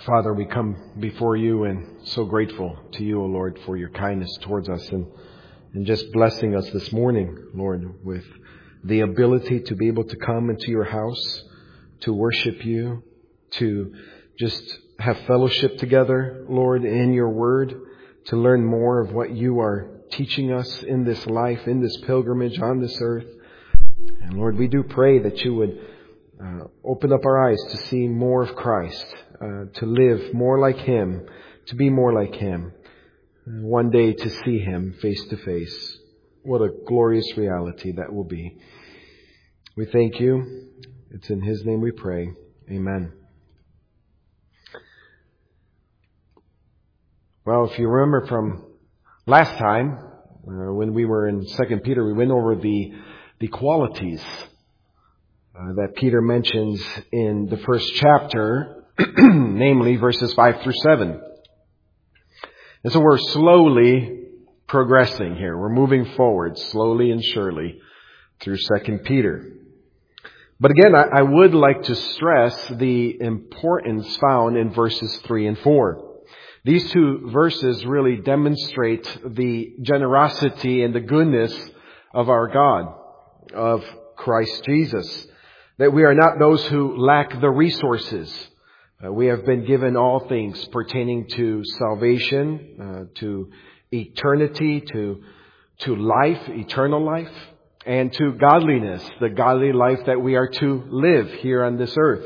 Father, we come before you and so grateful to you, O Lord, for your kindness towards us and just blessing us this morning, Lord, with the ability to be able to come into your house, to worship you, to just have fellowship together, Lord, in your word, to learn more of what you are teaching us in this life, in this pilgrimage on this earth. And Lord, we do pray that you would open up our eyes to see more of Christ, to live more like Him, to be more like Him. One day to see Him face to face. What a glorious reality that will be. We thank you. It's in His name we pray. Amen. Well, if you remember from last time, when we were in 2 Peter, we went over the qualities that Peter mentions in the first chapter, namely verses 5 through 7. And so we're slowly progressing here. We're moving forward slowly and surely through 2 Peter. But again, I would like to stress the importance found in verses 3 and 4. These two verses really demonstrate the generosity and the goodness of our God, of Christ Jesus. That we are not those who lack the resources. We have been given all things pertaining to salvation, to eternity, to life, eternal life, and to godliness, the godly life that we are to live here on this earth.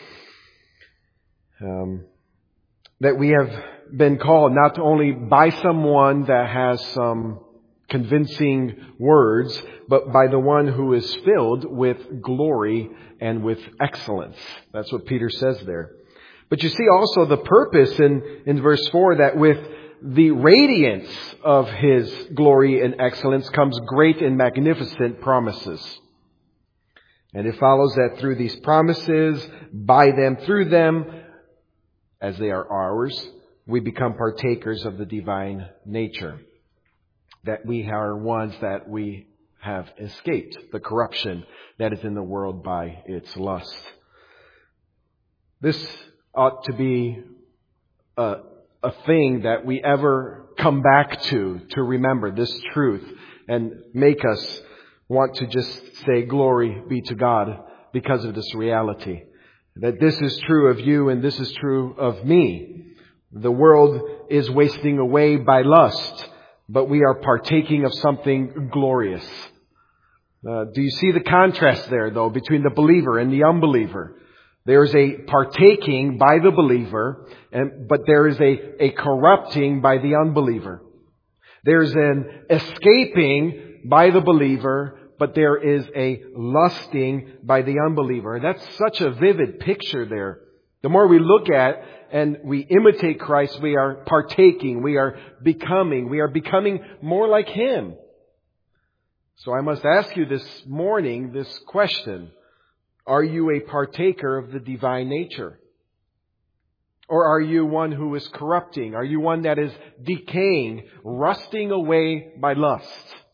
That we have been called not only by someone that has some convincing words, but by the one who is filled with glory and with excellence. That's what Peter says there. But you see also the purpose in verse 4, that with the radiance of His glory and excellence comes great and magnificent promises. And it follows that through these promises, by them, through them, as they are ours, we become partakers of the divine nature. That we are ones that we have escaped the corruption that is in the world by its lust. This ought to be a thing that we ever come back to remember this truth and make us want to just say glory be to God because of this reality. That this is true of you and this is true of me. The world is wasting away by lust, but we are partaking of something glorious. Do you see the contrast there, though, between the believer and the unbeliever? There is a partaking by the believer, but there is a corrupting by the unbeliever. There's an escaping by the believer, but there is a lusting by the unbeliever. That's such a vivid picture there. The more we look at and we imitate Christ, we are partaking, we are becoming more like Him. So I must ask you this morning this question. Are you a partaker of the divine nature? Or are you one who is corrupting? Are you one that is decaying, rusting away by lust?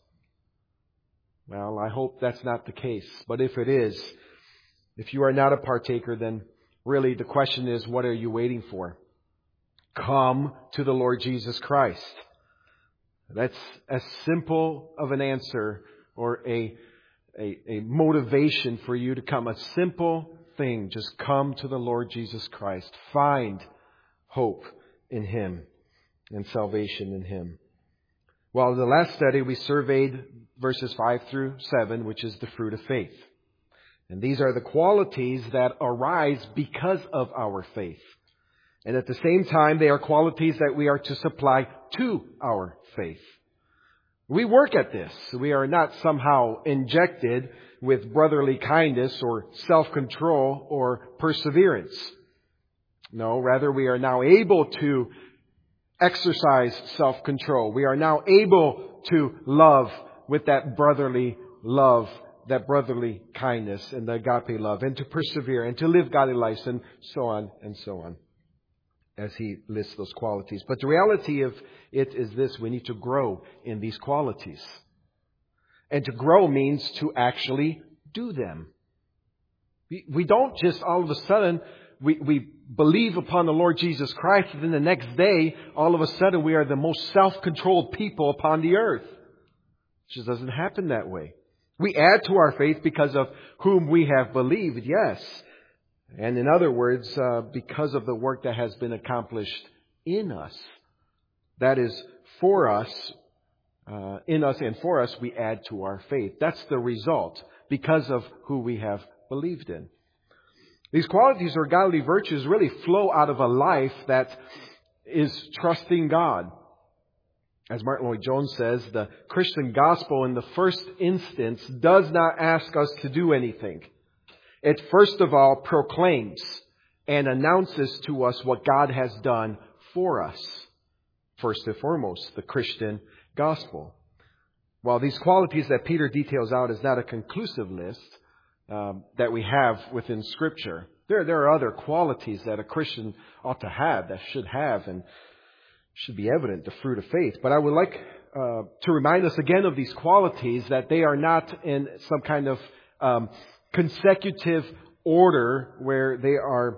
Well, I hope that's not the case. But if it is, if you are not a partaker, then really the question is, what are you waiting for? Come to the Lord Jesus Christ. That's as simple of an answer or a motivation for you to come. A simple thing. Just come to the Lord Jesus Christ. Find hope in Him and salvation in Him. Well, in the last study we surveyed verses 5 through 7, which is the fruit of faith. And these are the qualities that arise because of our faith. And at the same time, they are qualities that we are to supply to our faith. We work at this. We are not somehow injected with brotherly kindness or self-control or perseverance. No, rather we are now able to exercise self-control. We are now able to love with that brotherly love, that brotherly kindness and the agape love, and to persevere and to live godly lives, and so on and so on, as he lists those qualities. But the reality of it is this: we need to grow in these qualities. And to grow means to actually do them. We don't just all of a sudden, we believe upon the Lord Jesus Christ, and then the next day, all of a sudden, we are the most self-controlled people upon the earth. It just doesn't happen that way. We add to our faith because of whom we have believed, yes. And in other words, because of the work that has been accomplished in us. That is, for us, in us and for us, we add to our faith. That's the result, because of who we have believed in. These qualities or godly virtues really flow out of a life that is trusting God. As Martin Lloyd-Jones says, the Christian gospel in the first instance does not ask us to do anything. It first of all proclaims and announces to us what God has done for us. First and foremost, the Christian gospel. While these qualities that Peter details out is not a conclusive list that we have within Scripture, there are other qualities that a Christian ought to have, that should have, and should be evident, the fruit of faith. But I would like to remind us again of these qualities, that they are not in some kind of consecutive order where they are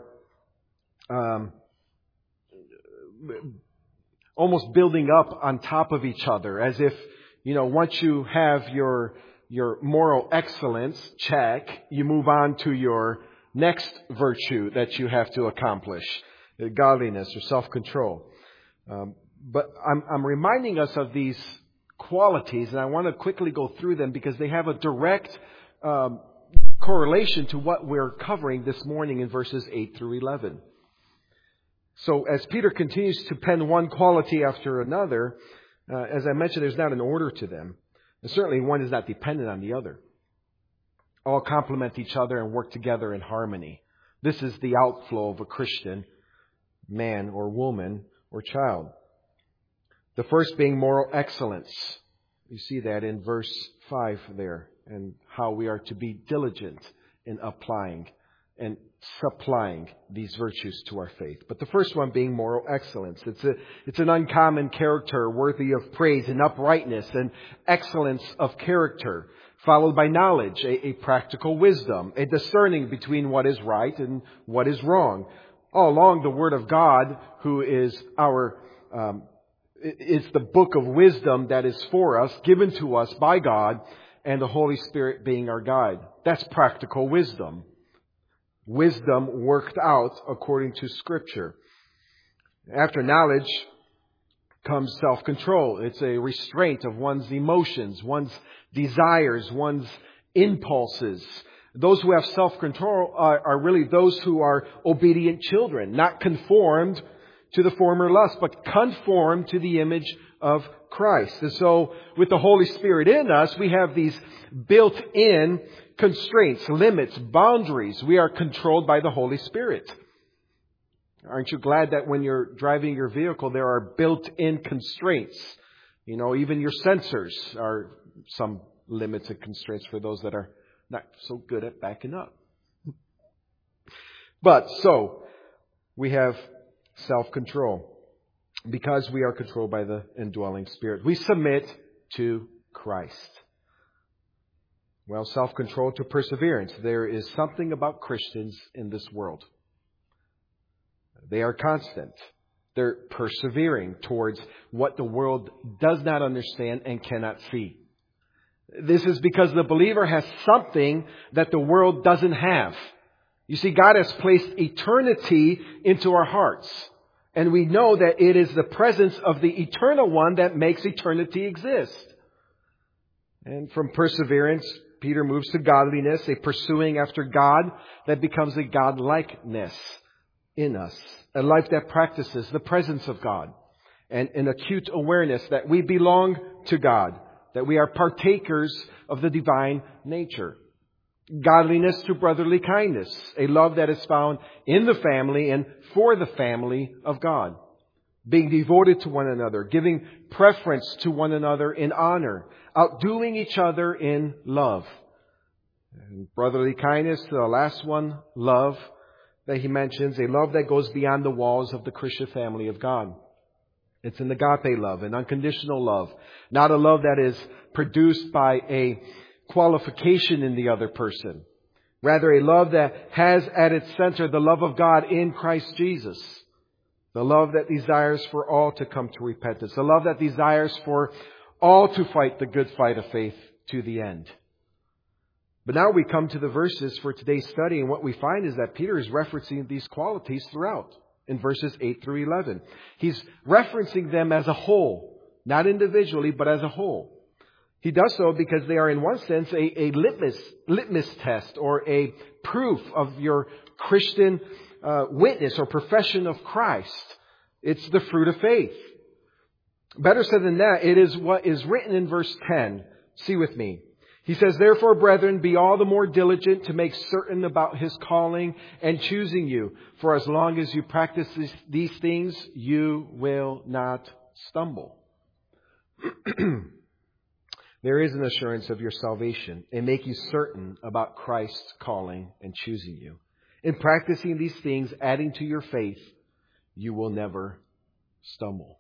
almost building up on top of each other, as if, once you have your moral excellence check, you move on to your next virtue that you have to accomplish, godliness or self-control. But I'm reminding us of these qualities, and I want to quickly go through them because they have a direct correlation to what we're covering this morning in verses 8 through 11. So as Peter continues to pen one quality after another, as I mentioned, there's not an order to them. And certainly one is not dependent on the other. All complement each other and work together in harmony. This is the outflow of a Christian man or woman or child. The first being moral excellence. You see that in verse 5 there, and how we are to be diligent in applying and supplying these virtues to our faith. But the first one being moral excellence. It's an uncommon character worthy of praise and uprightness and excellence of character, followed by knowledge, a practical wisdom, a discerning between what is right and what is wrong. All along the Word of God, who is is the book of wisdom that is for us, given to us by God, and the Holy Spirit being our guide. That's practical wisdom. Wisdom worked out according to Scripture. After knowledge comes self-control. It's a restraint of one's emotions, one's desires, one's impulses. Those who have self-control are really those who are obedient children, not conformed to the former lust, but conformed to the image of Christ. And so, with the Holy Spirit in us, we have these built-in constraints, limits, boundaries. We are controlled by the Holy Spirit. Aren't you glad that when you're driving your vehicle, there are built-in constraints? Even your sensors are some limits and constraints for those that are not so good at backing up. But so, we have self-control because we are controlled by the indwelling Spirit. We submit to Christ. Well, self-control to perseverance. There is something about Christians in this world. They are constant. They're persevering towards what the world does not understand and cannot see. This is because the believer has something that the world doesn't have. You see, God has placed eternity into our hearts. And we know that it is the presence of the eternal one that makes eternity exist. And from perseverance, Peter moves to godliness, a pursuing after God that becomes a godlikeness in us. A life that practices the presence of God. And an acute awareness that we belong to God. That we are partakers of the divine nature. Godliness to brotherly kindness. A love that is found in the family and for the family of God. Being devoted to one another. Giving preference to one another in honor. Outdoing each other in love. And brotherly kindness, the last one, love, that he mentions. A love that goes beyond the walls of the Christian family of God. It's an agape love, an unconditional love. Not a love that is produced by a qualification in the other person. Rather, a love that has at its center the love of God in Christ Jesus. The love that desires for all to come to repentance. The love that desires for all to fight the good fight of faith to the end. But now we come to the verses for today's study, and what we find is that Peter is referencing these qualities throughout in verses 8 through 11. He's referencing them as a whole, not individually, but as a whole. He does so because they are in one sense a litmus test or a proof of your Christian witness or profession of Christ. It's the fruit of faith. Better said than that, it is what is written in verse 10. See with me. He says, "Therefore, brethren, be all the more diligent to make certain about His calling and choosing you. For as long as you practice these things, you will not stumble." There is an assurance of your salvation and make you certain about Christ's calling and choosing you. In practicing these things, adding to your faith, you will never stumble.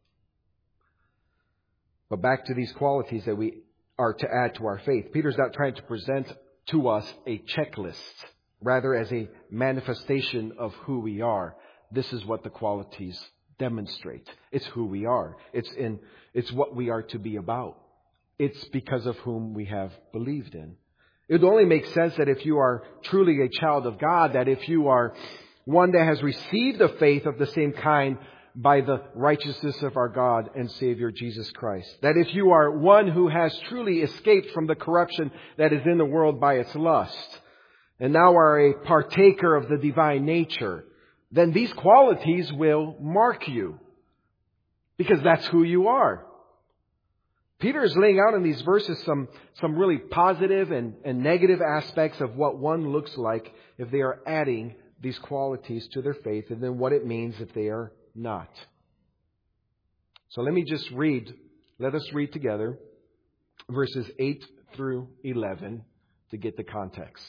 But back to these qualities that we are to add to our faith. Peter's not trying to present to us a checklist, rather as a manifestation of who we are. This is what the qualities demonstrate. It's who we are. It's what we are to be about. It's because of whom we have believed in. It would only make sense that if you are truly a child of God, that if you are one that has received a faith of the same kind by the righteousness of our God and Savior Jesus Christ, that if you are one who has truly escaped from the corruption that is in the world by its lust, and now are a partaker of the divine nature, then these qualities will mark you, because that's who you are. Peter is laying out in these verses some really positive and negative aspects of what one looks like if they are adding these qualities to their faith, and then what it means if they are not. So let us read together verses 8 through 11 to get the context.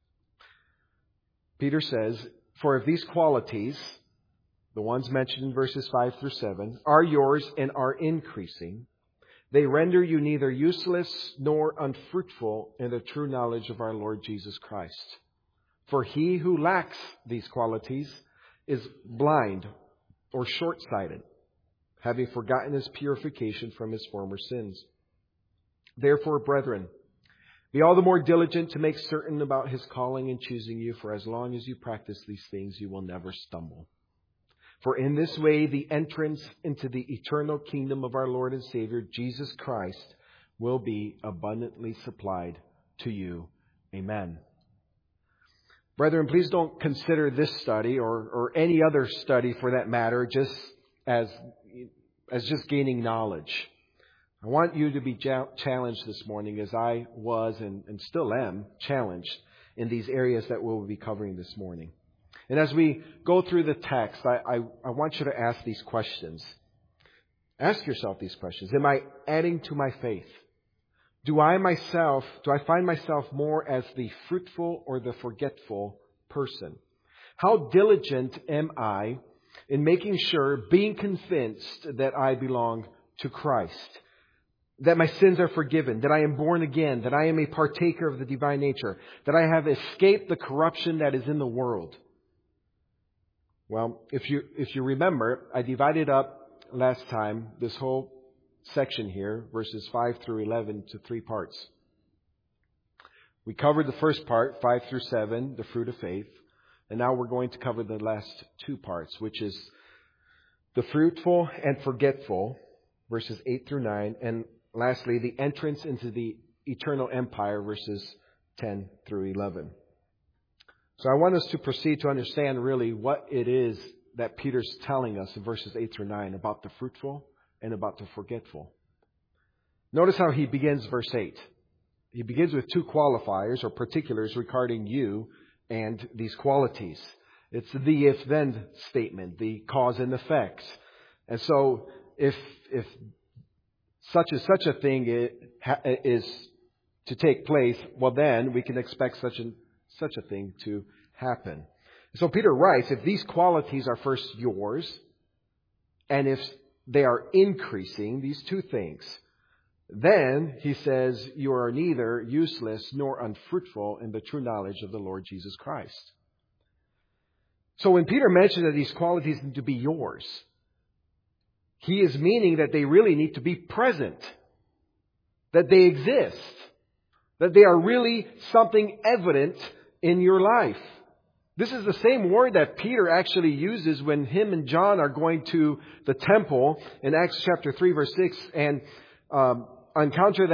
Peter says, "For if these qualities, the ones mentioned in verses 5 through 7, are yours and are increasing, they render you neither useless nor unfruitful in the true knowledge of our Lord Jesus Christ. For he who lacks these qualities is blind or short-sighted, having forgotten his purification from his former sins. Therefore, brethren, be all the more diligent to make certain about His calling and choosing you, for as long as you practice these things, you will never stumble. For in this way, the entrance into the eternal kingdom of our Lord and Savior, Jesus Christ, will be abundantly supplied to you. Amen." Brethren, please don't consider this study or any other study for that matter just as just gaining knowledge. I want you to be challenged this morning, as I was and still am challenged in these areas that we'll be covering this morning. And as we go through the text, I want you to ask these questions. Ask yourself these questions. Am I adding to my faith? Do I find myself more as the fruitful or the forgetful person? How diligent am I in making sure, being convinced that I belong to Christ, that my sins are forgiven, that I am born again, that I am a partaker of the divine nature, that I have escaped the corruption that is in the world? Well, if you remember, I divided up last time this whole section here, verses 5 through 11, to 3 parts. We covered the first part, 5 through 7, the fruit of faith. And now we're going to cover the last 2 parts, which is the fruitful and forgetful, verses 8 through 9. And lastly, the entrance into the eternal empire, verses 10 through 11. So I want us to proceed to understand really what it is that Peter's telling us in verses 8 through 9 about the fruitful and about the forgetful. Notice how he begins verse 8. He begins with 2 qualifiers or particulars regarding you and these qualities. It's the if-then statement, the cause and effects. And so if such a thing is to take place, well then we can expect such a thing to happen. So Peter writes, if these qualities are first yours, and if they are increasing, these 2 things, then he says, you are neither useless nor unfruitful in the true knowledge of the Lord Jesus Christ. So when Peter mentioned that these qualities need to be yours, he is meaning that they really need to be present, that they exist, that they are really something evident in your life. This is the same word that Peter actually uses when him and John are going to the temple in Acts chapter 3 verse 6 and encounter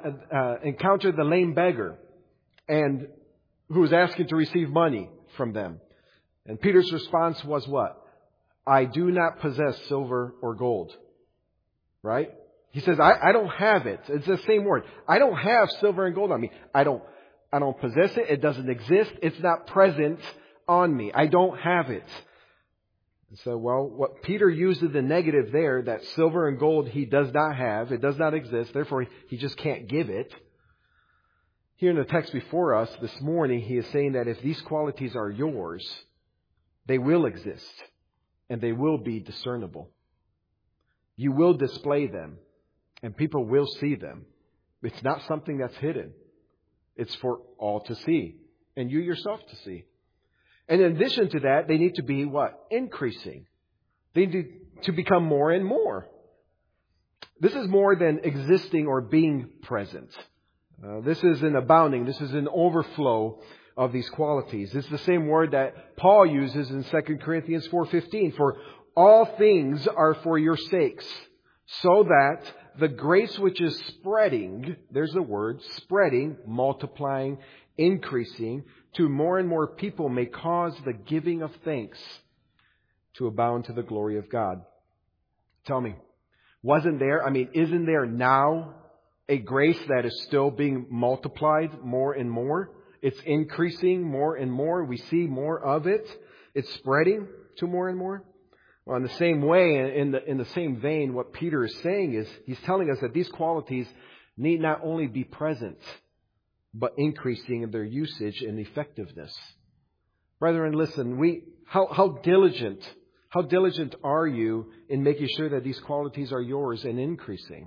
the lame beggar and who was asking to receive money from them. And Peter's response was what? I do not possess silver or gold. Right? He says, I don't have it. It's the same word. I don't have silver and gold on me. I don't possess it. It doesn't exist. It's not present on me. I don't have it. So, what Peter used in the negative there, that silver and gold he does not have, it does not exist, therefore he just can't give it. Here in the text before us this morning, he is saying that if these qualities are yours, they will exist and they will be discernible. You will display them and people will see them. It's not something that's hidden. It's for all to see and you yourself to see. And in addition to that, they need to be what? Increasing. They need to become more and more. This is more than existing or being present. This is an abounding. This is an overflow of these qualities. This is the same word that Paul uses in 2 Corinthians 4:15. For all things are for your sakes, so that the grace which is spreading, there's the word, spreading, multiplying, increasing, to more and more people may cause the giving of thanks to abound to the glory of God. Tell me, isn't there now a grace that is still being multiplied more and more? It's increasing more and more. We see more of it. It's spreading to more and more. Well, in the same way, in the same vein, what Peter is saying is he's telling us that these qualities need not only be present, but increasing in their usage and effectiveness. Brethren, listen, how diligent are you in making sure that these qualities are yours and increasing?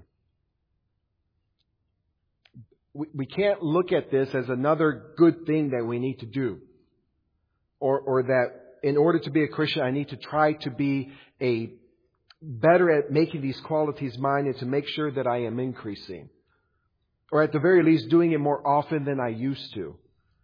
We can't look at this as another good thing that we need to do. Or that in order to be a Christian, I need to try to be better at making these qualities mine and to make sure that I am increasing. Or at the very least, doing it more often than I used to.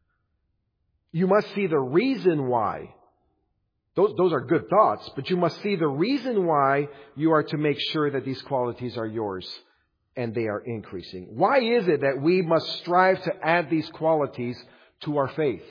You must see the reason why. Those are good thoughts, but you must see the reason why you are to make sure that these qualities are yours and they are increasing. Why is it that we must strive to add these qualities to our faith?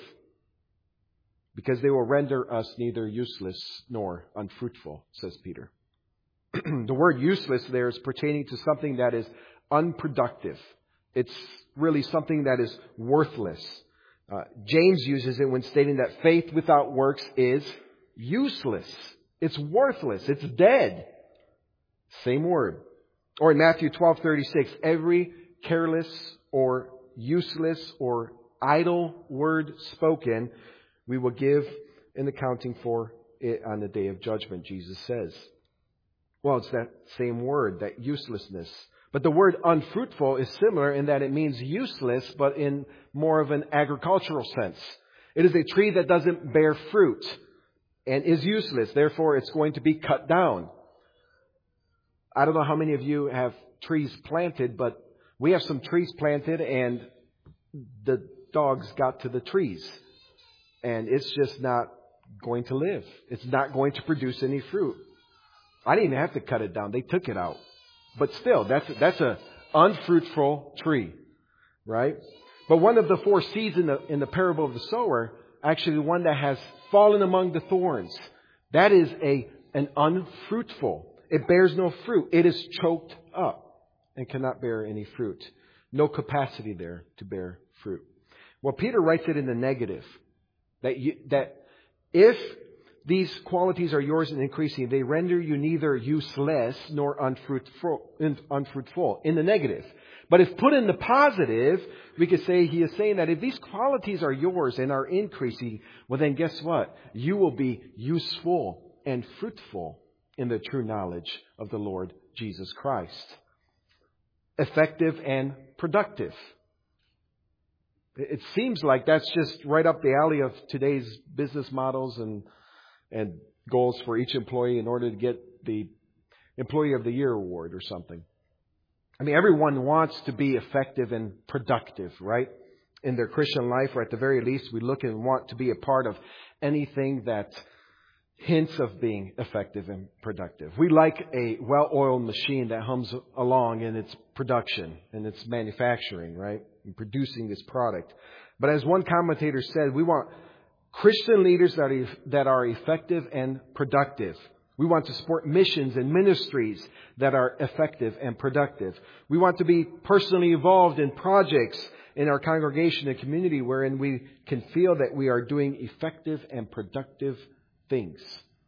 Because they will render us neither useless nor unfruitful, says Peter. The word useless there is pertaining to something that is unproductive. It's really something that is worthless. James uses it when stating that faith without works is useless. It's worthless. It's dead. Same word. Or in Matthew 12:36, every careless or useless or idle word spoken, we will give an accounting for it on the day of judgment, Jesus says. Well, it's that same word, that uselessness. But the word unfruitful is similar in that it means useless, but in more of an agricultural sense. It is a tree that doesn't bear fruit and is useless. Therefore, it's going to be cut down. I don't know how many of you have trees planted, but we have some trees planted and the dogs got to the trees. And it's just not going to live. It's not going to produce any fruit. I didn't even have to cut it down. They took it out. But still, that's a unfruitful tree, right? But one of the four seeds in the parable of the sower, actually the one that has fallen among the thorns, that is an unfruitful. It bears no fruit. It is choked up and cannot bear any fruit. No capacity there to bear fruit. Well, Peter writes it in the negative. That if these qualities are yours and increasing, they render you neither useless nor unfruitful in the negative. But if put in the positive, we could say he is saying that if these qualities are yours and are increasing, well then guess what? You will be useful and fruitful in the true knowledge of the Lord Jesus Christ. effective and productive. It seems like that's just right up the alley of today's business models and goals for each employee in order to get the Employee of the Year award or something. I mean, everyone wants to be effective and productive, right? In their Christian life, or at the very least, we look and want to be a part of anything that hints of being effective and productive. We like a well-oiled machine that hums along in its production and its manufacturing, right? And producing this product. But as one commentator said, we want Christian leaders that are effective and productive. We want to support missions and ministries that are effective and productive. We want to be personally involved in projects in our congregation and community wherein we can feel that we are doing effective and productive things.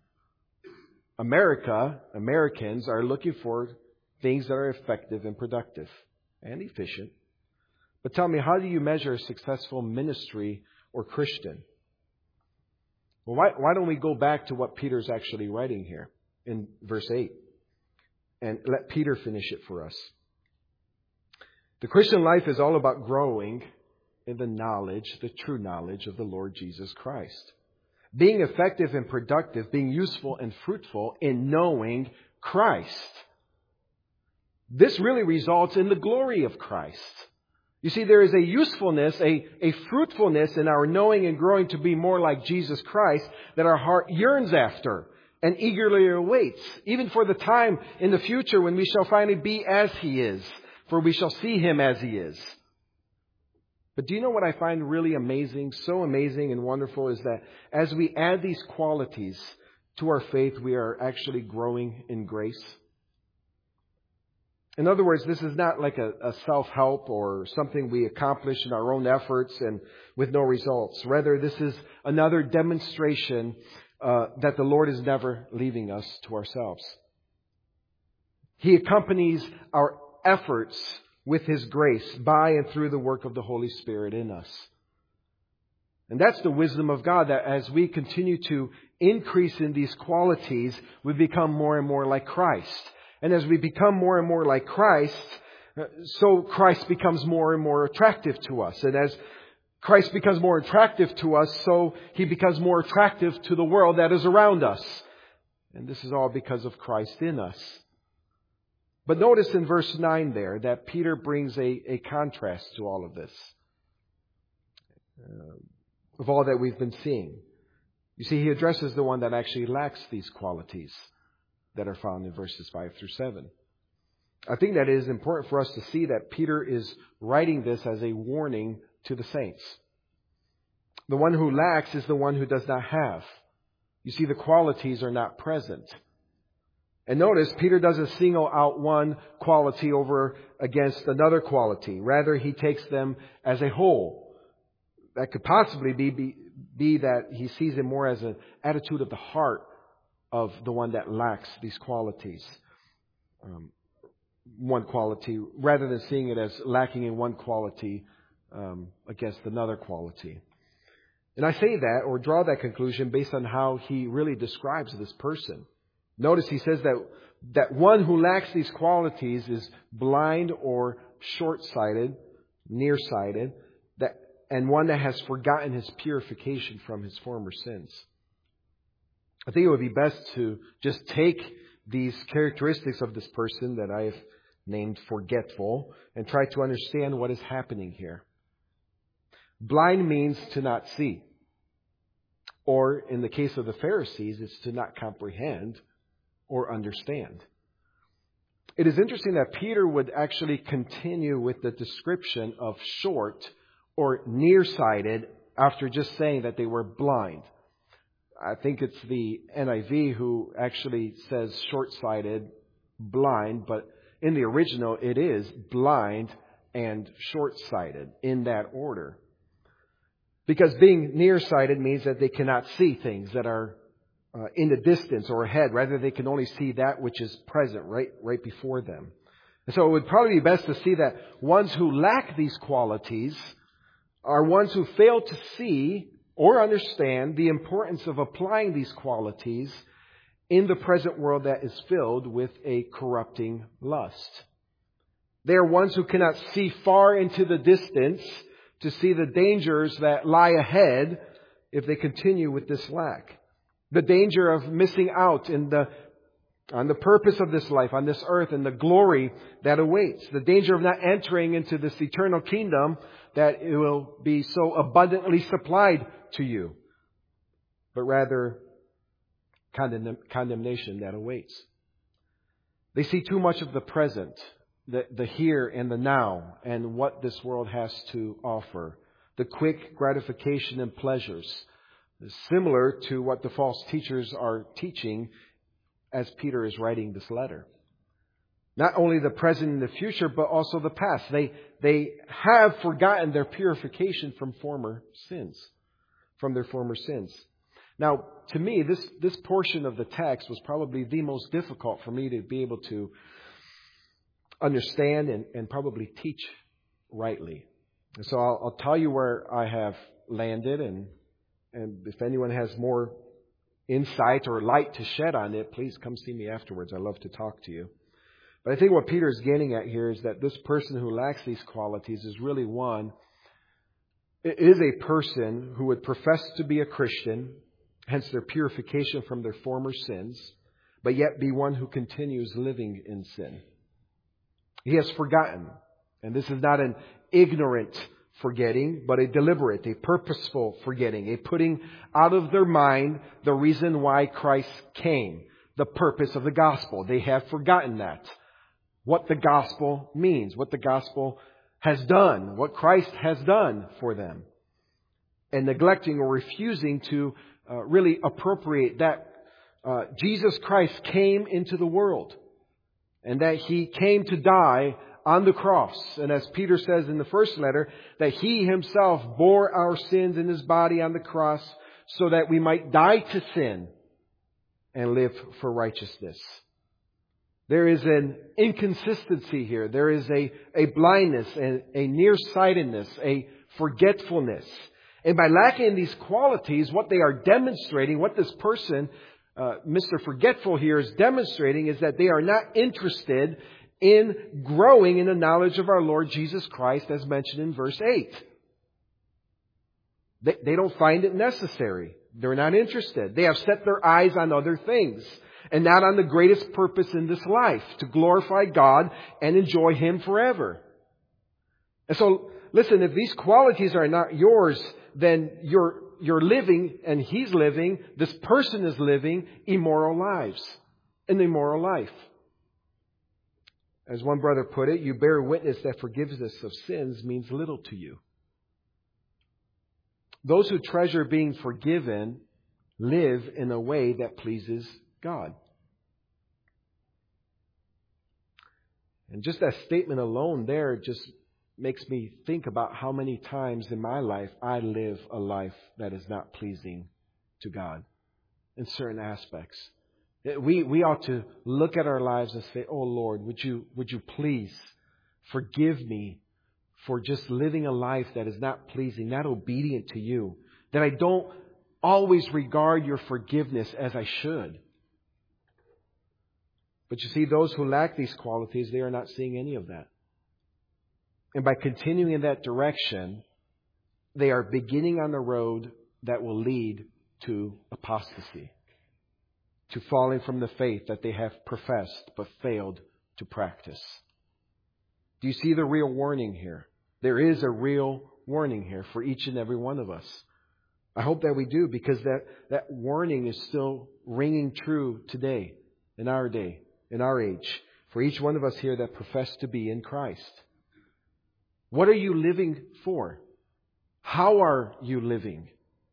Americans are looking for things that are effective and productive and efficient. But tell me, how do you measure a successful ministry or Christian? Well, why don't we go back to what Peter's actually writing here in verse 8 and let Peter finish it for us. The Christian life is all about growing in the true knowledge of the Lord Jesus Christ. Being effective and productive, being useful and fruitful in knowing Christ. This really results in the glory of Christ. You see, there is a usefulness, a fruitfulness in our knowing and growing to be more like Jesus Christ that our heart yearns after and eagerly awaits, even for the time in the future when we shall finally be as He is, for we shall see Him as He is. But do you know what I find really amazing, so amazing and wonderful, is that as we add these qualities to our faith, we are actually growing in grace. In other words, this is not like a self-help or something we accomplish in our own efforts and with no results. Rather, this is another demonstration that the Lord is never leaving us to ourselves. He accompanies our efforts with His grace by and through the work of the Holy Spirit in us. And that's the wisdom of God, that as we continue to increase in these qualities, we become more and more like Christ. And as we become more and more like Christ, so Christ becomes more and more attractive to us. And as Christ becomes more attractive to us, so He becomes more attractive to the world that is around us. And this is all because of Christ in us. But notice in verse 9 there that Peter brings a contrast to all of this, of all that we've been seeing. You see, he addresses the one that actually lacks these qualities that are found in verses 5 through 7. I think that it is important for us to see that Peter is writing this as a warning to the saints. The one who lacks is the one who does not have. You see, the qualities are not present. And notice, Peter doesn't single out one quality over against another quality. Rather, he takes them as a whole. That could possibly be that he sees it more as an attitude of the heart of the one that lacks these qualities. One quality, rather than seeing it as lacking in one quality against another quality. And I say that, or draw that conclusion, based on how he really describes this person. Notice he says that one who lacks these qualities is blind or short-sighted, nearsighted, and one that has forgotten his purification from his former sins. I think it would be best to just take these characteristics of this person that I have named forgetful and try to understand what is happening here. Blind means to not see. Or in the case of the Pharisees, it's to not comprehend or understand. It is interesting that Peter would actually continue with the description of short or nearsighted after just saying that they were blind. I think it's the NIV who actually says short-sighted, blind, but in the original it is blind and short-sighted in that order. Because being nearsighted means that they cannot see things that are in the distance or ahead. Rather, they can only see that which is present right before them. And so it would probably be best to see that ones who lack these qualities are ones who fail to see or understand the importance of applying these qualities in the present world that is filled with a corrupting lust. They are ones who cannot see far into the distance to see the dangers that lie ahead if they continue with this lack. The danger of missing out on the purpose of this life, on this earth, and the glory that awaits. The danger of not entering into this eternal kingdom that it will be so abundantly supplied to you, but rather condemnation that awaits. They see too much of the present, the here and the now, and what this world has to offer. The quick gratification and pleasures, similar to what the false teachers are teaching as Peter is writing this letter. Not only the present and the future, but also the past. They have forgotten their purification from their former sins. Now, to me, this portion of the text was probably the most difficult for me to be able to understand and probably teach rightly. And so I'll tell you where I have landed, and if anyone has more insight or light to shed on it, please come see me afterwards. I love to talk to you. But I think what Peter is getting at here is that this person who lacks these qualities is really a person who would profess to be a Christian, hence their purification from their former sins, but yet be one who continues living in sin. He has forgotten, and this is not an ignorant forgetting, but a deliberate, a purposeful forgetting, a putting out of their mind the reason why Christ came, the purpose of the gospel. They have forgotten that. What the gospel means, what the gospel has done, what Christ has done for them. And neglecting or refusing to really appropriate that Jesus Christ came into the world and that He came to die on the cross. And as Peter says in the first letter, that He Himself bore our sins in His body on the cross so that we might die to sin and live for righteousness. There is an inconsistency here. There is a blindness, a nearsightedness, a forgetfulness. And by lacking these qualities, what they are demonstrating, what this person, Mr. Forgetful here is demonstrating, is that they are not interested in growing in the knowledge of our Lord Jesus Christ, as mentioned in verse 8. They don't find it necessary. They're not interested. They have set their eyes on other things and not on the greatest purpose in this life, to glorify God and enjoy Him forever. And so, listen, if these qualities are not yours, then you're living, and he's living, this person is living immoral lives, an immoral life. As one brother put it, you bear witness that forgiveness of sins means little to you. Those who treasure being forgiven live in a way that pleases God. And just that statement alone there just makes me think about how many times in my life I live a life that is not pleasing to God in certain aspects. We ought to look at our lives and say, "Oh Lord, would you please forgive me for just living a life that is not pleasing, not obedient to you, that I don't always regard your forgiveness as I should." But you see, those who lack these qualities, they are not seeing any of that. And by continuing in that direction, they are beginning on the road that will lead to apostasy, to falling from the faith that they have professed but failed to practice. Do you see the real warning here? There is a real warning here for each and every one of us. I hope that we do, because that warning is still ringing true today, in our day, in our age, for each one of us here that profess to be in Christ. What are you living for? How are you living?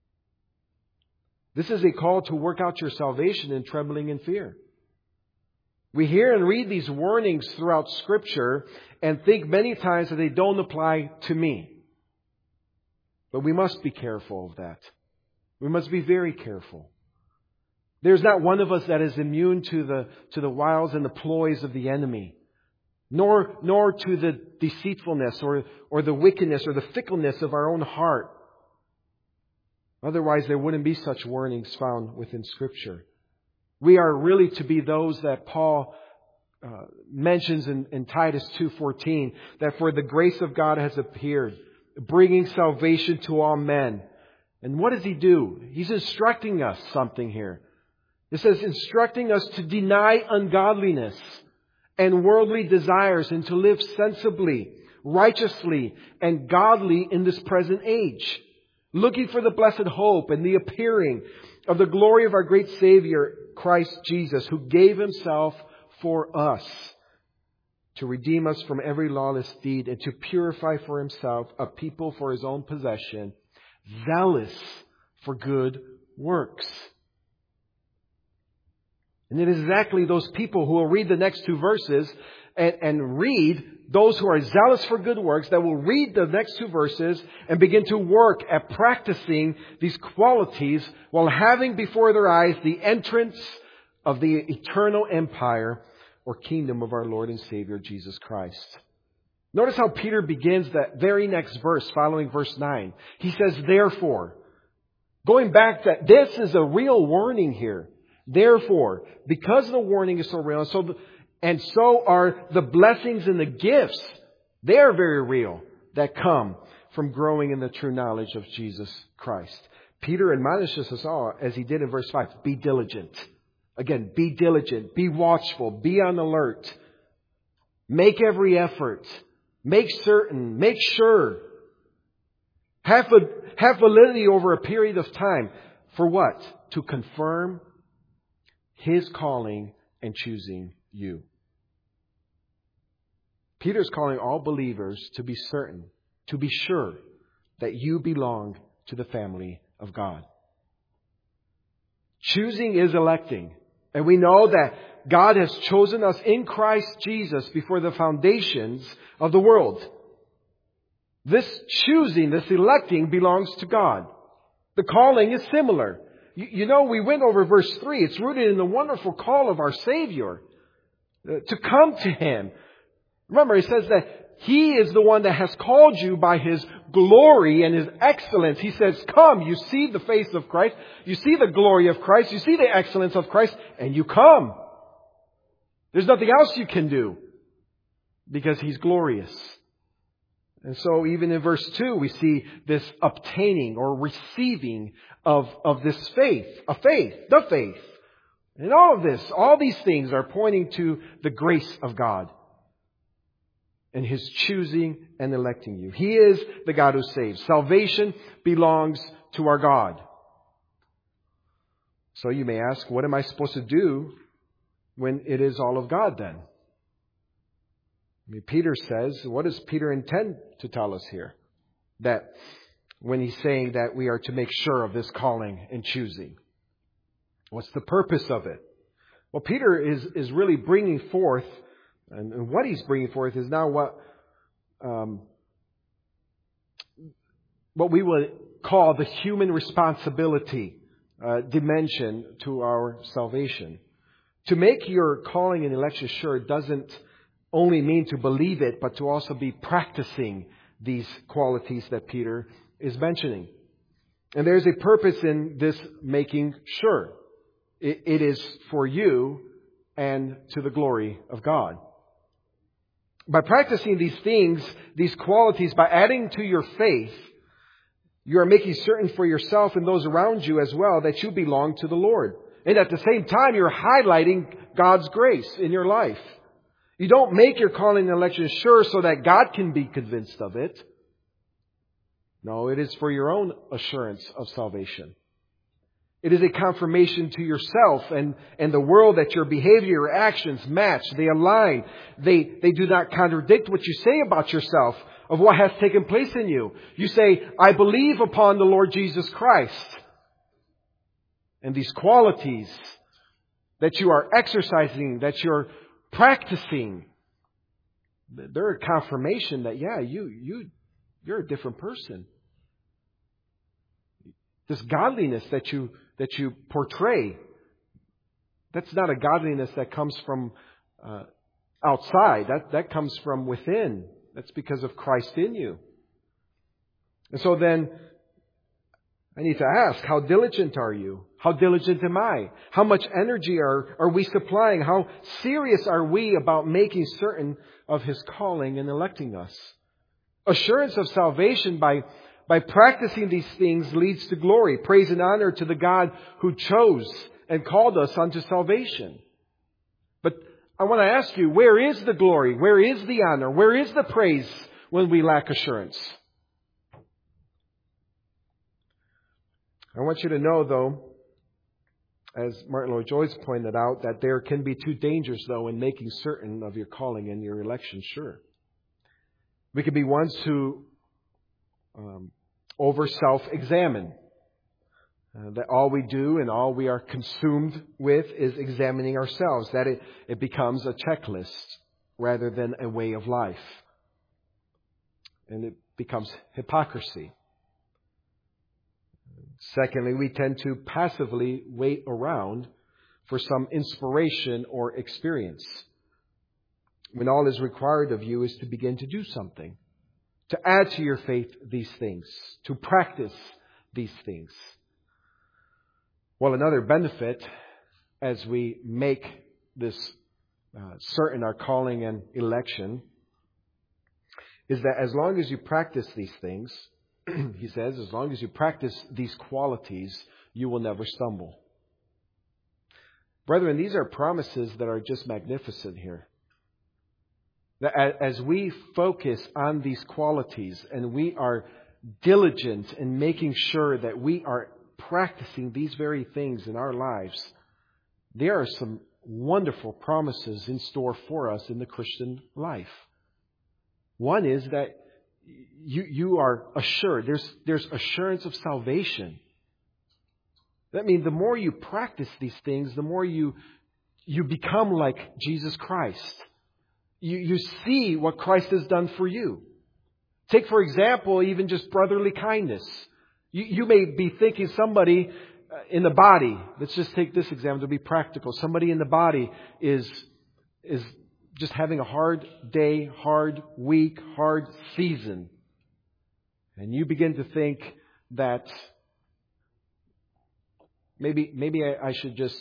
This is a call to work out your salvation in trembling and fear. We hear and read these warnings throughout Scripture and think many times that they don't apply to me. But we must be careful of that. We must be very careful. There's not one of us that is immune to the wiles and the ploys of the enemy, nor to the deceitfulness or the wickedness or the fickleness of our own heart. Otherwise, there wouldn't be such warnings found within Scripture. We are really to be those that Paul mentions in Titus 2:14 that for the grace of God has appeared, bringing salvation to all men. And what does He do? He's instructing us something here. It says instructing us to deny ungodliness and worldly desires and to live sensibly, righteously, and godly in this present age, looking for the blessed hope and the appearing of the glory of our great Savior, Christ Jesus, who gave Himself for us to redeem us from every lawless deed and to purify for Himself a people for His own possession, zealous for good works. And it is exactly those people who will read the next two verses and read, those who are zealous for good works, that will read the next two verses and begin to work at practicing these qualities while having before their eyes the entrance of the eternal empire or kingdom of our Lord and Savior Jesus Christ. Notice how Peter begins that very next verse following verse 9. He says, therefore, going back that this is a real warning here. Therefore, because the warning is so real, and so are the blessings and the gifts, they are very real, that come from growing in the true knowledge of Jesus Christ. Peter admonishes us all, as he did in verse 5, be diligent. Again, be diligent, be watchful, be on alert. Make every effort. Make certain, make sure. Have validity over a period of time. For what? To confirm His calling and choosing you. Peter's calling all believers to be certain, to be sure that you belong to the family of God. Choosing is electing. And we know that God has chosen us in Christ Jesus before the foundations of the world. This choosing, this electing belongs to God. The calling is similar. You know, we went over verse 3. It's rooted in the wonderful call of our Savior to come to Him. Remember, He says that He is the one that has called you by His glory and His excellence. He says, come, you see the face of Christ, you see the glory of Christ, you see the excellence of Christ, and you come. There's nothing else you can do because He's glorious. And so even in verse 2, we see this obtaining or receiving of this faith, the faith. And all these things are pointing to the grace of God and His choosing and electing you. He is the God who saves. Salvation belongs to our God. So you may ask, what am I supposed to do when it is all of God then? I mean, Peter says, what does Peter intend to tell us here? That when he's saying that we are to make sure of this calling and choosing. What's the purpose of it? Well, Peter is really bringing forth, and what he's bringing forth is now what we would call the human responsibility dimension to our salvation. To make your calling and election sure doesn't only mean to believe it, but to also be practicing these qualities that Peter is mentioning. And there's a purpose in this making sure. It is for you and to the glory of God. By practicing these things, these qualities, by adding to your faith, you are making certain for yourself and those around you as well that you belong to the Lord. And at the same time, you're highlighting God's grace in your life. You don't make your calling and election sure so that God can be convinced of it. No, it is for your own assurance of salvation. It is a confirmation to yourself and the world that your behavior, your actions match. They align. They do not contradict what you say about yourself, of what has taken place in you. You say, I believe upon the Lord Jesus Christ. And these qualities that you are exercising, that you're practicing, they're a confirmation that, you're a different person. This godliness that you portray, that's not a godliness that comes from outside. That comes from within. That's because of Christ in you. And so then, I need to ask, how diligent are you? How diligent am I? How much energy are we supplying? How serious are we about making certain of His calling and electing us? Assurance of salvation by practicing these things leads to glory, praise and honor to the God who chose and called us unto salvation. But I want to ask you, where is the glory? Where is the honor? Where is the praise when we lack assurance? I want you to know, though, as Martin Lloyd-Jones pointed out, that there can be two dangers, though, in making certain of your calling and your election sure. We can be ones who over self-examine. That all we do and all we are consumed with is examining ourselves. That it becomes a checklist rather than a way of life. And it becomes hypocrisy. Secondly, we tend to passively wait around for some inspiration or experience, when all is required of you is to begin to do something, to add to your faith these things, to practice these things. Well, another benefit as we make this certain our calling and election is that as long as you practice these things, he says, as long as you practice these qualities, you will never stumble. Brethren, these are promises that are just magnificent here. That as we focus on these qualities and we are diligent in making sure that we are practicing these very things in our lives, there are some wonderful promises in store for us in the Christian life. One is that you are assured. There's assurance of salvation. That means the more you practice these things, the more you become like Jesus Christ. You see what Christ has done for you. Take, for example, even just brotherly kindness. You may be thinking somebody in the body, let's just take this example to be practical. Somebody in the body is just having a hard day, hard week, hard season. And you begin to think that maybe I should just,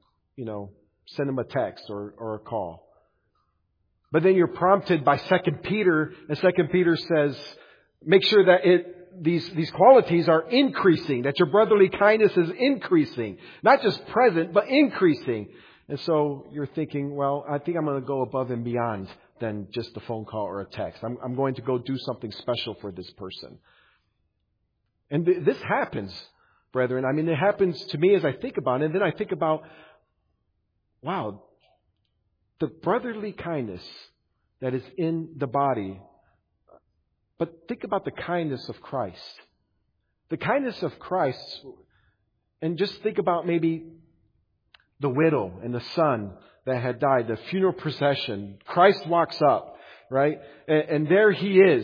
send him a text or a call. But then you're prompted by 2 Peter, and 2 Peter says, make sure that these qualities are increasing, that your brotherly kindness is increasing. Not just present, but increasing. And so you're thinking, well, I think I'm going to go above and beyond than just a phone call or a text. I'm going to go do something special for this person. And this happens, brethren. I mean, it happens to me as I think about it. And then I think about, wow, the brotherly kindness that is in the body. But think about the kindness of Christ. The kindness of Christ, and just think about maybe the widow and the son that had died, the funeral procession. Christ walks up, right? And there He is.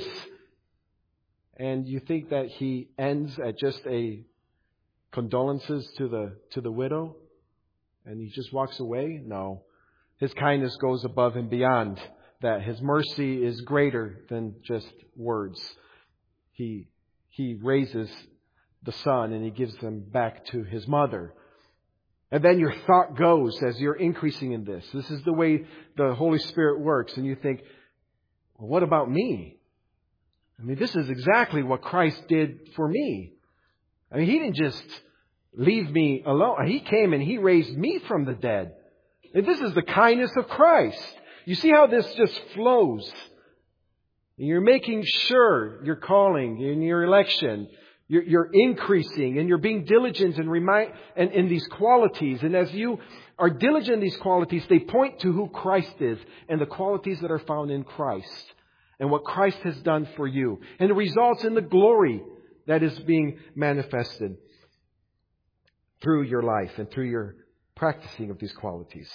And you think that He ends at just a condolences to the widow? And He just walks away? No. His kindness goes above and beyond that. His mercy is greater than just words. He raises the son and He gives them back to his mother. And then your thought goes as you're increasing in this. This is the way the Holy Spirit works. And you think, well, what about me? I mean, this is exactly what Christ did for me. I mean, He didn't just leave me alone. He came and He raised me from the dead. And this is the kindness of Christ. You see how this just flows. You're making sure your calling in your election, you're increasing and you're being diligent and in these qualities. And as you are diligent in these qualities, they point to who Christ is and the qualities that are found in Christ and what Christ has done for you. And it results in the glory that is being manifested through your life and through your practicing of these qualities.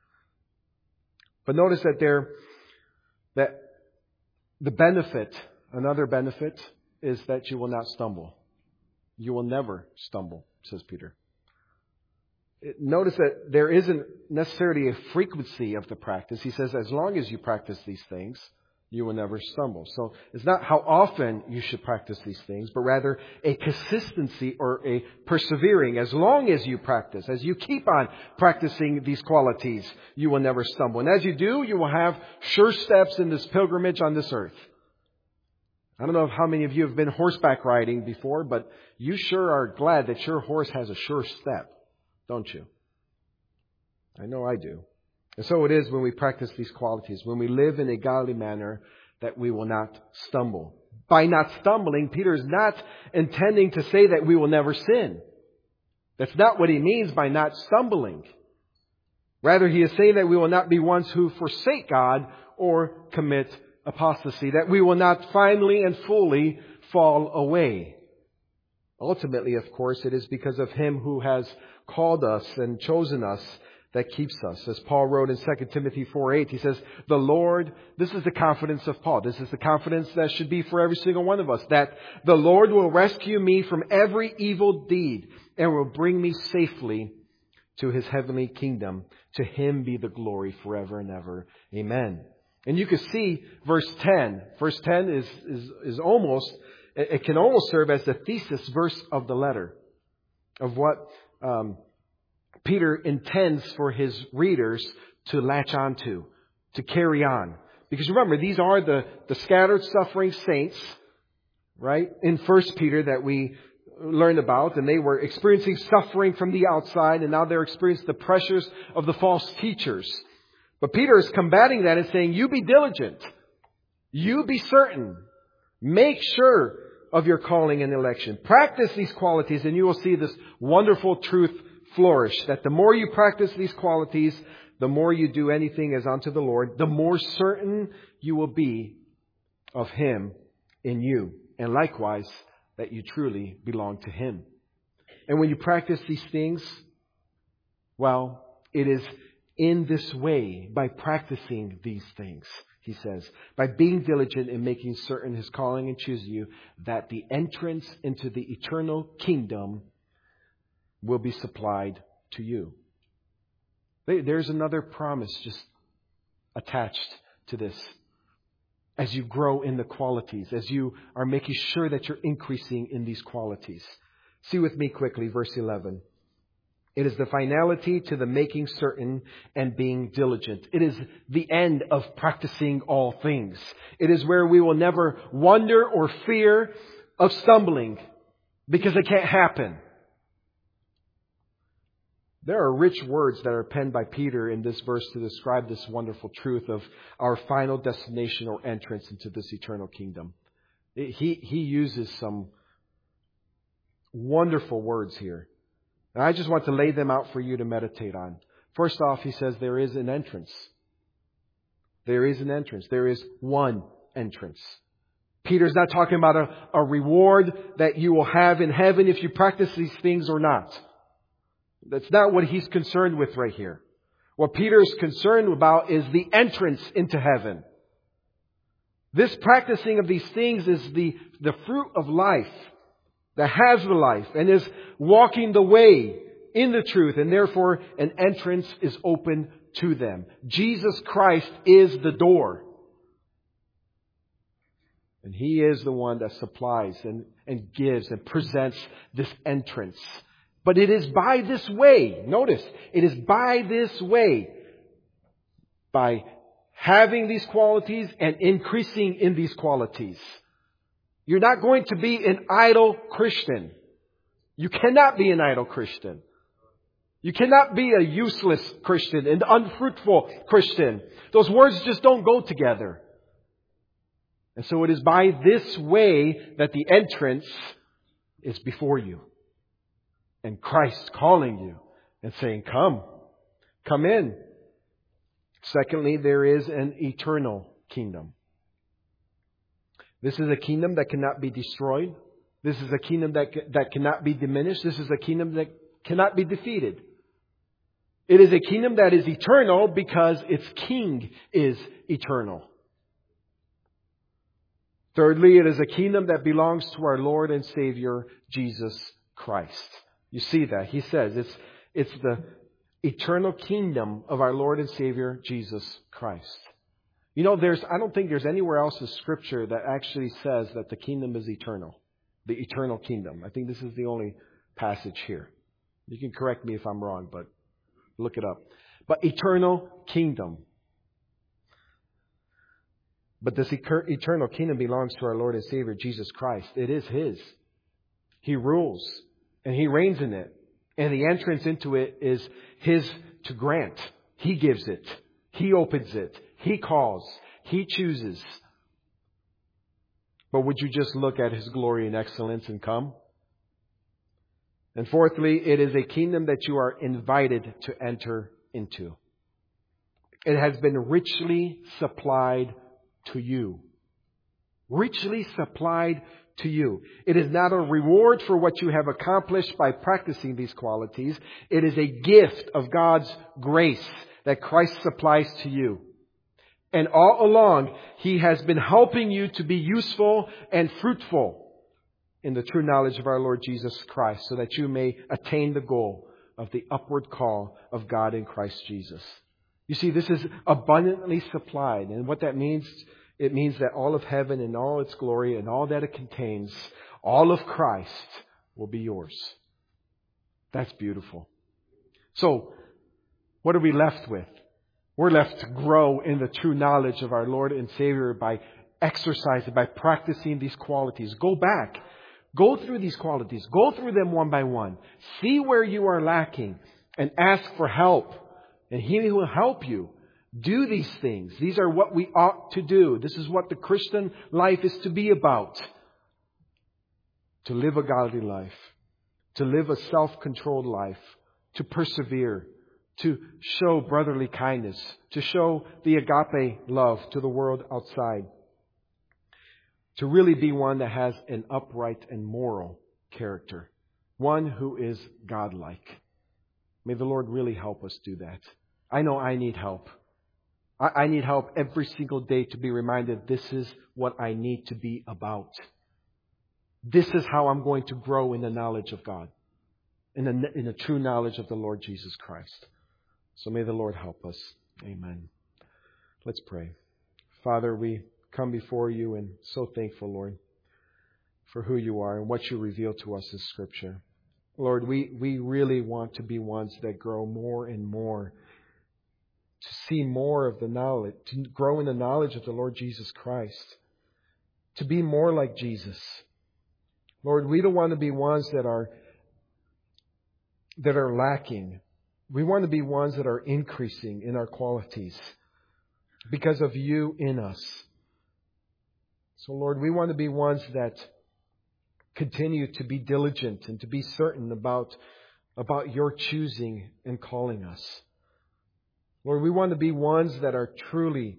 But notice that the benefit, another benefit, is that you will not stumble. You will never stumble, says Peter. Notice that there isn't necessarily a frequency of the practice. He says as long as you practice these things, you will never stumble. So it's not how often you should practice these things, but rather a consistency or a persevering. As long as you practice, as you keep on practicing these qualities, you will never stumble. And as you do, you will have sure steps in this pilgrimage on this earth. I don't know how many of you have been horseback riding before, but you sure are glad that your horse has a sure step, don't you? I know I do. And so it is when we practice these qualities, when we live in a godly manner, that we will not stumble. By not stumbling, Peter is not intending to say that we will never sin. That's not what he means by not stumbling. Rather, he is saying that we will not be ones who forsake God or commit apostasy, that we will not finally and fully fall away. Ultimately, of course, it is because of Him who has called us and chosen us that keeps us. As Paul wrote in 2 Timothy 4:8, he says, the Lord, this is the confidence of Paul. This is the confidence that should be for every single one of us, that the Lord will rescue me from every evil deed and will bring me safely to His heavenly kingdom. To Him be the glory forever and ever. Amen. And you can see verse 10. Verse 10 is almost, it can almost serve as the thesis verse of the letter, of what Peter intends for his readers to latch on to carry on. Because remember, these are the scattered suffering saints, right, in 1 Peter that we learned about. And they were experiencing suffering from the outside, and now they're experiencing the pressures of the false teachers. But Peter is combating that and saying, you be diligent. You be certain. Make sure of your calling and election. Practice these qualities and you will see this wonderful truth flourish. That the more you practice these qualities, the more you do anything as unto the Lord, the more certain you will be of Him in you. And likewise, that you truly belong to Him. And when you practice these things, well, it is in this way, by practicing these things, he says, by being diligent in making certain His calling and choosing you, that the entrance into the eternal kingdom will be supplied to you. There's another promise just attached to this. As you grow in the qualities, as you are making sure that you're increasing in these qualities. See with me quickly, verse 11. It is the finality to the making certain and being diligent. It is the end of practicing all things. It is where we will never wonder or fear of stumbling, because it can't happen. There are rich words that are penned by Peter in this verse to describe this wonderful truth of our final destination or entrance into this eternal kingdom. He uses some wonderful words here. And I just want to lay them out for you to meditate on. First off, he says there is an entrance. There is an entrance. There is one entrance. Peter's not talking about a reward that you will have in heaven if you practice these things or not. That's not what he's concerned with right here. What Peter is concerned about is the entrance into heaven. This practicing of these things is the fruit of life, that has the life, and is walking the way in the truth, and therefore an entrance is open to them. Jesus Christ is the door. And He is the one that supplies and gives and presents this entrance. But it is by this way, notice, it is by this way, by having these qualities and increasing in these qualities. You're not going to be an idle Christian. You cannot be an idle Christian. You cannot be a useless Christian, an unfruitful Christian. Those words just don't go together. And so it is by this way that the entrance is before you. And Christ calling you and saying, come in. Secondly, there is an eternal kingdom. This is a kingdom that cannot be destroyed. This is a kingdom that cannot be diminished. This is a kingdom that cannot be defeated. It is a kingdom that is eternal because its king is eternal. Thirdly, it is a kingdom that belongs to our Lord and Savior, Jesus Christ. You see that. He says it's the eternal kingdom of our Lord and Savior, Jesus Christ. You know, I don't think there's anywhere else in Scripture that actually says that the kingdom is eternal. The eternal kingdom. I think this is the only passage here. You can correct me if I'm wrong, but look it up. But eternal kingdom. But this eternal kingdom belongs to our Lord and Savior, Jesus Christ. It is His. He rules and He reigns in it. And the entrance into it is His to grant. He gives it. He opens it. He calls. He chooses. But would you just look at His glory and excellence and come? And fourthly, it is a kingdom that you are invited to enter into. It has been richly supplied to you. Richly supplied to you. It is not a reward for what you have accomplished by practicing these qualities. It is a gift of God's grace that Christ supplies to you. And all along, He has been helping you to be useful and fruitful in the true knowledge of our Lord Jesus Christ, so that you may attain the goal of the upward call of God in Christ Jesus. You see, this is abundantly supplied. And what that means, it means that all of heaven and all its glory and all that it contains, all of Christ will be yours. That's beautiful. So, what are we left with? We're left to grow in the true knowledge of our Lord and Savior by exercising, by practicing these qualities. Go back. Go through these qualities. Go through them one by one. See where you are lacking and ask for help. And He will help you. Do these things. These are what we ought to do. This is what the Christian life is to be about. To live a godly life. To live a self-controlled life. To persevere. To show brotherly kindness. To show the agape love to the world outside. To really be one that has an upright and moral character. One who is godlike. May the Lord really help us do that. I know I need help. I need help every single day to be reminded this is what I need to be about. This is how I'm going to grow in the knowledge of God. In the true knowledge of the Lord Jesus Christ. So may the Lord help us. Amen. Let's pray. Father, we come before You and so thankful, Lord, for who You are and what You reveal to us in Scripture. Lord, we really want to be ones that grow more and more, to see more of the knowledge, to grow in the knowledge of the Lord Jesus Christ, to be more like Jesus. Lord, we don't want to be ones that are lacking. We want to be ones that are increasing in our qualities because of You in us. So Lord, we want to be ones that continue to be diligent and to be certain about Your choosing and calling us. Lord, we want to be ones that are truly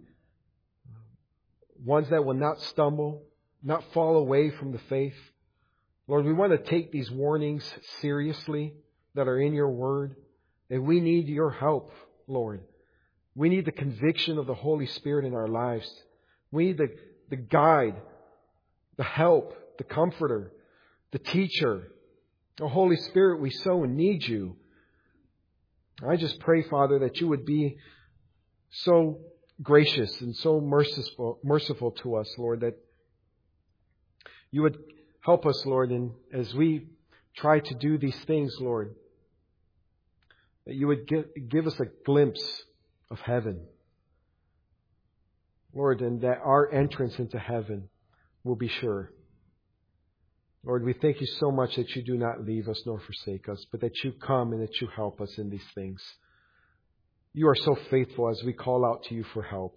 ones that will not stumble, not fall away from the faith. Lord, we want to take these warnings seriously that are in Your Word. And we need Your help, Lord. We need the conviction of the Holy Spirit in our lives. We need the guide, the help, the comforter, the teacher. The Holy Spirit, we so need You. I just pray, Father, that You would be so gracious and so merciful to us, Lord, that You would help us, Lord, and as we try to do these things, Lord, that You would give us a glimpse of heaven, Lord, and that our entrance into heaven will be sure. Lord, we thank You so much that You do not leave us nor forsake us, but that You come and that You help us in these things. You are so faithful as we call out to You for help.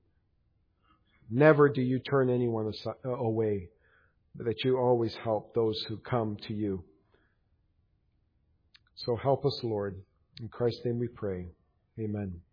Never do You turn anyone away, but that You always help those who come to You. So help us, Lord. In Christ's name we pray. Amen.